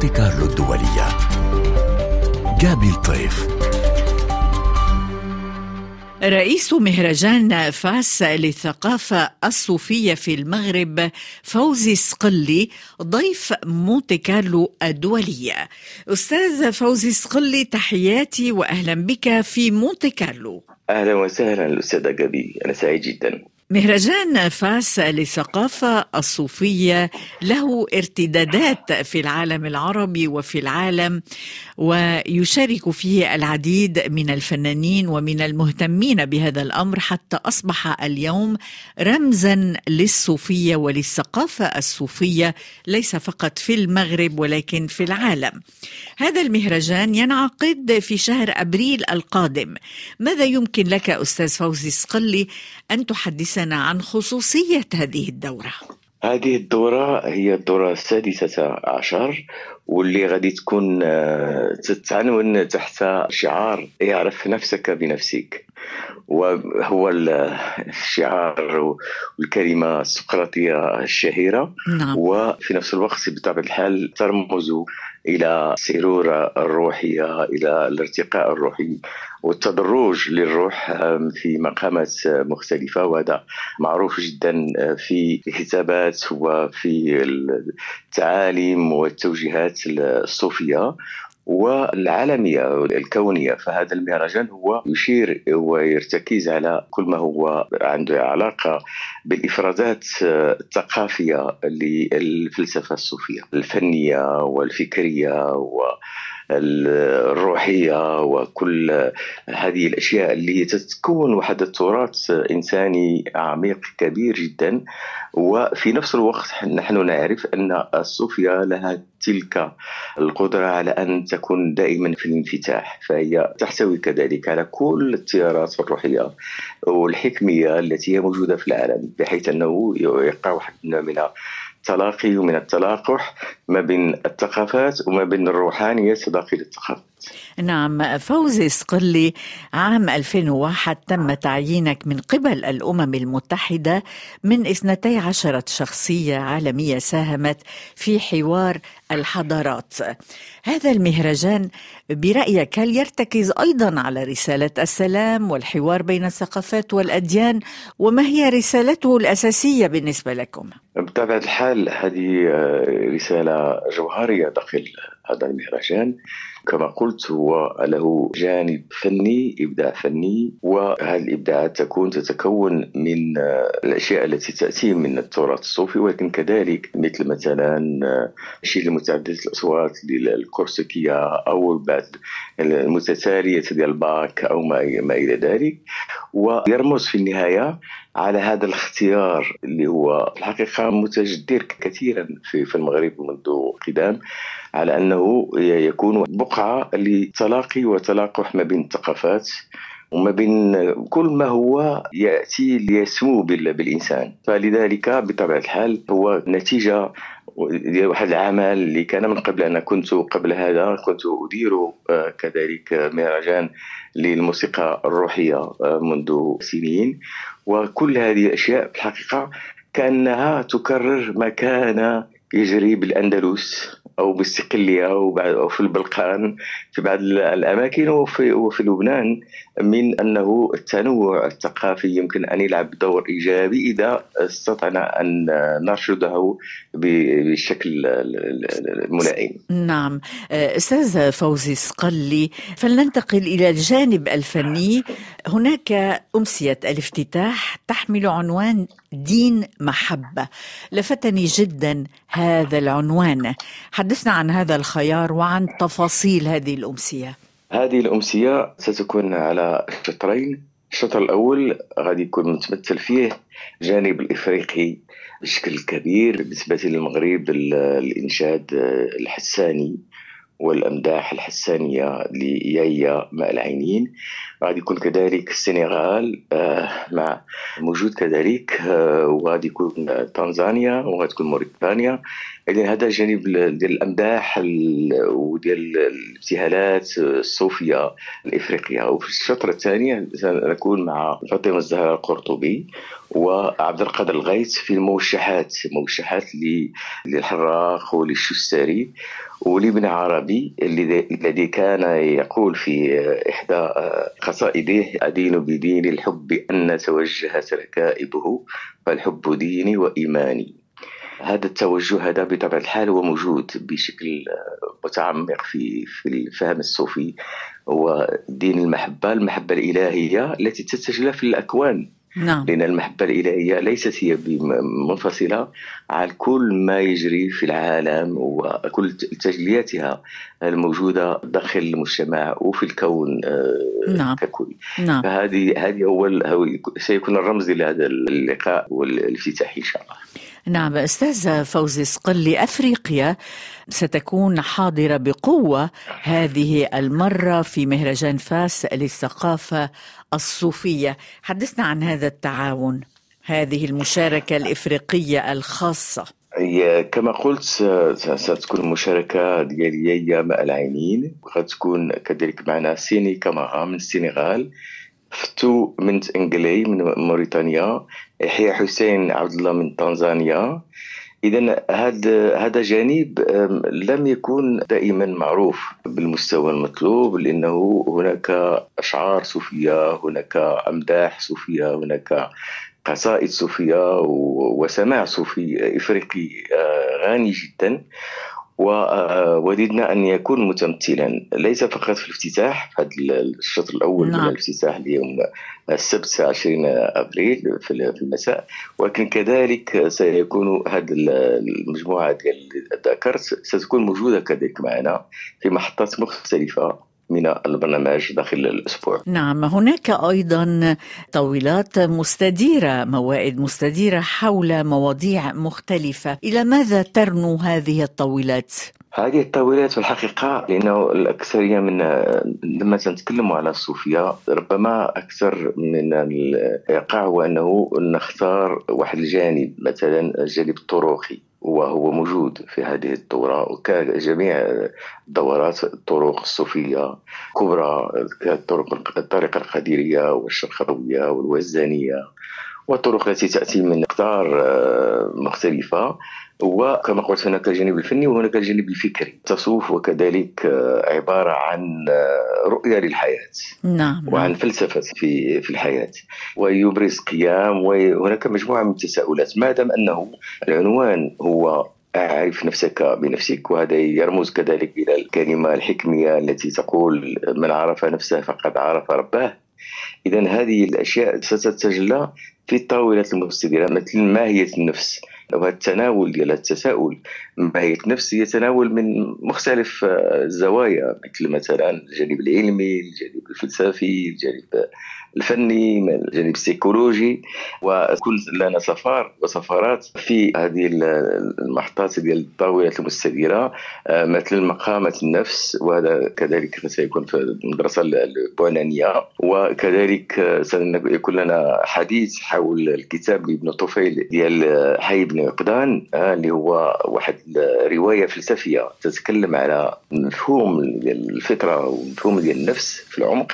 مونتي كارلو الدولية. جابي الطيف. رئيس مهرجان فاس للثقافة الصوفية في المغرب فوزي صقلي ضيف مونتي كارلو الدولية. أستاذ فوزي صقلي، تحياتي وأهلا بك في مونتي كارلو. أهلا وسهلا الأستاذة جابي، أنا سعيد جدا. مهرجان فاس للثقافة الصوفية له ارتدادات في العالم العربي وفي العالم، ويشارك فيه العديد من الفنانين ومن المهتمين بهذا الأمر، حتى أصبح اليوم رمزا للصوفية وللثقافة الصوفية ليس فقط في المغرب ولكن في العالم. هذا المهرجان ينعقد في شهر أبريل القادم. ماذا يمكن لك أستاذ فوزي صقلي أن تحدثنا عن خصوصية هذه الدورة؟ هذه الدورة هي الدورة 16 واللي غادي تكون تتعنون تحت شعار اعرف نفسك بنفسك، وهو الشعار والكلمة السقراطية الشهيرة. نعم. وفي نفس الوقت بطبيعة الحال ترمز إلى السيرورة الروحية، إلى الارتقاء الروحي والتدرج للروح في مقامات مختلفة، وهذا معروف جدا في الكتابات وفي التعاليم والتوجيهات الصوفية والعالمية الكونية. فهذا المهرجان هو يشير ويرتكز على كل ما هو عنده علاقة بالإفرازات الثقافية للفلسفة الصوفية، الفنية والفكرية والروحية، وكل هذه الأشياء اللي تتكون وحدة تراث إنساني عميق كبير جدا. وفي نفس الوقت نحن نعرف أن الصوفية لها تلك القدرة على أن تكون دائما في الانفتاح، فهي تحتوي كذلك على كل التيارات الروحية والحكمية التي هي موجودة في العالم، بحيث أنه يقع واحد من التلاقي ومن التلاقح ما بين الثقافات وما بين الروحانية داخل الثقافات. نعم. فوزي صقلي، عام 2001 تم تعيينك من قبل الأمم المتحدة من 12 شخصية عالمية ساهمت في حوار الحضارات. هذا المهرجان برأيك هل يرتكز أيضا على رسالة السلام والحوار بين الثقافات والأديان؟ وما هي رسالته الأساسية بالنسبة لكم؟ بطبيعة الحال هذه رسالة جوهرية داخل هذا المهرجان. كما قلت هو له جانب فني، إبداع فني، وهذه الإبداعات تتكون من الأشياء التي تأتي من التراث الصوفي، ولكن كذلك مثل مثلا شيء متعددة الأصوات للكورسيكية أو بعض المتتالية ديال باك أو ما إلى ذلك. ويرمز في النهاية على هذا الاختيار اللي هو الحقيقة متجدر كثيرا في المغرب منذ قدام، على أنه يكون بقعة لتلاقي وتلاقح ما بين الثقافات وما بين كل ما هو يأتي ليسمو بالإنسان. فلذلك بطبيعة الحال هو نتيجة واحد العمل اللي كان من قبل. أنا كنت قبل هذا كنت أدير كذلك مهرجان للموسيقى الروحية منذ سنين، وكل هذه الأشياء في الحقيقة كأنها تكرر ما كان يجري بالأندلس أو بالصقلية أو في البلقان في بعض الأماكن وفي لبنان، من أنه التنوع الثقافي يمكن أن يلعب دور إيجابي إذا استطعنا أن نرشده بشكل ملائم. نعم. أستاذ فوزي صقلي، فلننتقل إلى الجانب الفني. هناك أمسية الافتتاح تحمل عنوان دين محبة. لفتني جدا هذا العنوان، حدثنا عن هذا الخيار وعن تفاصيل هذه الأمسية. هذه الأمسية ستكون على شطرين. الشطر الأول غادي يكون متمثل فيه جانب الإفريقي بشكل كبير بالنسبة للمغرب، الإنشاد الحساني والأمداح الحسانية ليايا ماء العينين. غادي يكون كذلك السنغال مع موجود كذلك، وغادي يكون تنزانيا وغادي تكون موريتانيا. إذن هذا جانب ديال الأمداح وديال الابتهالات الصوفية الإفريقية. وفي الشطر الثاني سنكون مع فاطمة الزهراء القرطبي وعبد القادر الغيث في الموشحات للحراق وللشستري ولابن عربي الذي كان يقول في إحدى قصائده: أدين بدين الحب أن توجهت ركائبه فالحب ديني وإيماني. هذا التوجه هذا بطبيعة الحال هو موجود بشكل متعمق في الفهم الصوفي، هو دين المحبة الإلهية التي تتجلى في الأكوان. نعم. لأن المحبة الإلهية ليست هي منفصلة عن كل ما يجري في العالم وكل تجلياتها الموجودة داخل المجتمع وفي الكون نعم. ككل. نعم. فهذه هو سيكون الرمز لهذا اللقاء والافتتاحي إن شاء الله. نعم. أستاذ فوزي صقلي، أفريقيا ستكون حاضرة بقوة هذه المرة في مهرجان فاس للثقافة الصوفية. حدثنا عن هذا التعاون، هذه المشاركة الإفريقية الخاصة. كما قلت ستكون مشاركة ديالي مع العينين، وغتكون كذلك معنا سيني كامارا من السنغال، فتو من انجلي من موريتانيا، يحيى حسين عبد الله من تنزانيا. إذن هذا جانب لم يكن دائما معروف بالمستوى المطلوب، لأنه هناك أشعار صوفية، هناك أمداح صوفية، هناك قصائد صوفية وسماع صوفي إفريقي غني جدا. ووددنا أن يكون متمثلا ليس فقط في الافتتاح، في هذا الشطر الأول. نعم. من الافتتاح اليوم السبت 20 أبريل في المساء، ولكن كذلك سيكون هذه المجموعة ديال ذكرت ستكون موجودة كذلك معنا في محطات مختلفة من البرنامج داخل الأسبوع. نعم. هناك أيضا طاولات مستديرة، موائد مستديرة حول مواضيع مختلفة. إلى ماذا ترنو هذه الطاولات؟ هذه الطاولات في الحقيقة، لأنه الأكثرية من لما نتكلم على الصوفية ربما أكثر من الإيقاع هو أنه نختار واحد الجانب، مثلا الجانب الطرقي، وهو موجود في هذه الدورة وكجميع دورات الطرق الصوفية كبرى، الطريقة القادرية والشرقاوية والوزانية والطرق التي تأتي من أقطار مختلفة. وكما قلت هناك الجانب الفني وهناك الجانب الفكري. التصوف وكذلك عبارة عن رؤية للحياة. نعم. وعن فلسفة في الحياة، ويبرز قيام، وهناك مجموعة من التساؤلات. ما دام أنه العنوان هو أعرف نفسك بنفسك، وهذا يرمز كذلك إلى الكلمة الحكمية التي تقول: من عرف نفسه فقد عرف ربه. إذن هذه الأشياء ستتجلى في الطاولة المستديرة، مثل ماهية النفس. والتناول ديال التساؤل ماهية النفس يتناول من مختلف الزوايا، مثلا الجانب العلمي، الجانب الفلسفي، الجانب الفني، الجانب السيكولوجي. وكل لنا سفارات في هذه المحطات ديال الطاولة المستديرة، مثل مقامة النفس، وهذا كذلك سيكون في المدرسة البولانية. وكذلك سيكون لنا حديث حول الكتاب لابن طفيل ديال حي بن عقدان، اللي هو واحد رواية فلسفية تتكلم على مفهوم الفطرة ومفهوم ديال النفس في العمق.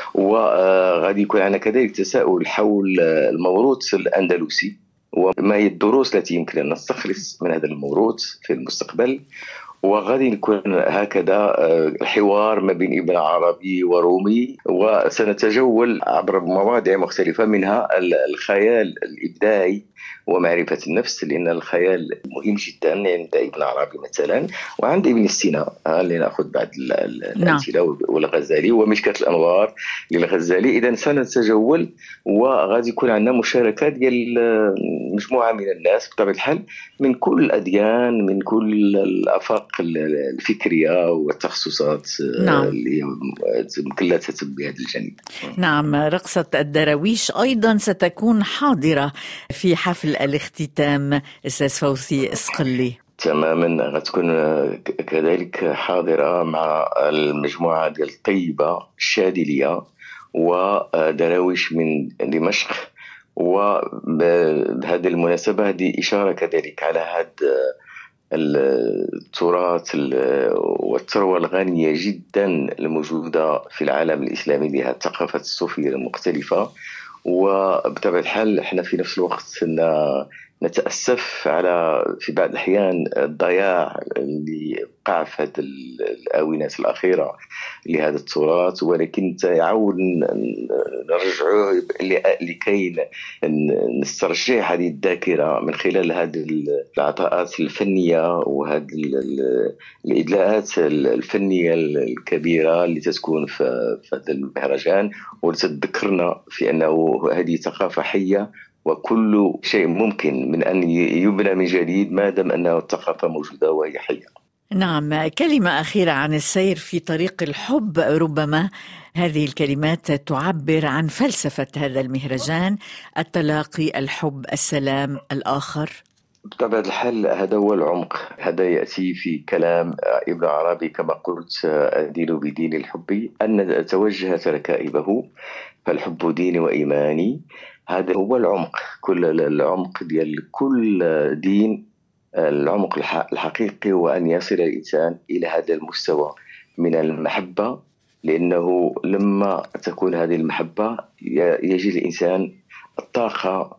وغادي يكون عندنا كذلك تساؤل حول الموروث الأندلسي وما هي الدروس التي يمكن أن نستخلص من هذا الموروث في المستقبل. وغادي يكون هكذا الحوار ما بين ابن عربي ورومي، وسنتجول عبر مواضيع مختلفة، منها الخيال الإبداعي ومعرفة النفس، لأن الخيال مهم جدا عند ابن عربي مثلا، وعند ابن سينا اللي نأخذ بعض الأمثلة، والغزالي ومشكاة الأنوار للغزالي. إذا سنتجول، وغادي يكون عندنا مشاركات ديال مجموعة من الناس بطبيعة الحال من كل الأديان، من كل الآفاق الفكرية والتخصصات. نعم. اللي كلها تتم بهذا الجانب. نعم. رقصة الدراويش أيضا ستكون حاضرة في حفل الاختتام، أستاذ فوزي صقلي. تماما، غتكون كذلك حاضرة مع المجموعة ديال الطيبة الشاذلية، ودراويش من دمشق. وبهذه المناسبة هذه إشارة كذلك على هذا التراث والثروة الغنية جدا الموجودة في العالم الإسلامي لها الثقافات الصوفية المختلفة. وبطبيعة الحال احنا في نفس الوقت نتأسف على في بعض الأحيان الضياع اللي وقع في هذه الآونات الأخيرة لهذا التراث، ولكن تعاود نرجعه لكي نسترجع هذه الذاكرة من خلال هذه العطاءات الفنية وهذه الإدلاءات الفنية الكبيرة اللي تكون في هذا المهرجان، وتذكرنا في أنه هذه ثقافة حية وكل شيء ممكن من أن يبنى من جديد ما دام أنه الثقافة موجودة وهي حية. نعم، كلمة أخيرة عن السير في طريق الحب. ربما هذه الكلمات تعبر عن فلسفة هذا المهرجان: التلاقي، الحب، السلام، الآخر. بطبيعة الحال هذا هو العمق، هذا يأتي في كلام ابن عربي كما قلت: الدين بدين الحب أن أتوجه ركائبه فالحب ديني وإيماني. هذا هو العمق، كل العمق ديال كل دين، العمق الحقيقي هو أن يصل الإنسان إلى هذا المستوى من المحبة، لأنه لما تكون هذه المحبة يجد الإنسان الطاقة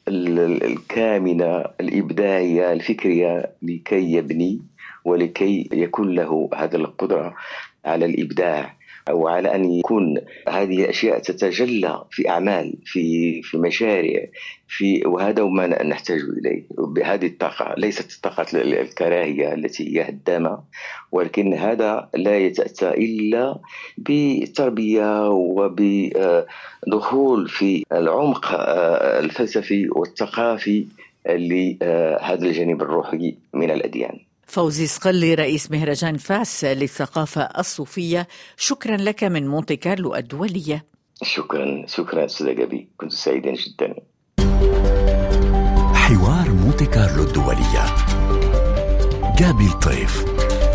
الكامنة الإبداعية الفكرية لكي يبني ولكي يكون له هذه القدرة على الإبداع، أو على أن يكون هذه الأشياء تتجلى في أعمال، في مشاريع، وهذا ما نحتاج إليه. بهذه الطاقة، ليست الطاقة الكراهية التي هي هدامة، ولكن هذا لا يتأتى إلا بالتربية وبدخول في العمق الفلسفي والثقافي لهذا الجانب الروحي من الأديان. فوزي صقلي، رئيس مهرجان فاس للثقافة الصوفية، شكرا لك من مونتي كارلو الدولية. شكرا أستاذ جابي، كنت سعيدا جدا. حوار مونتي كارلو الدولية، جابي الطيف.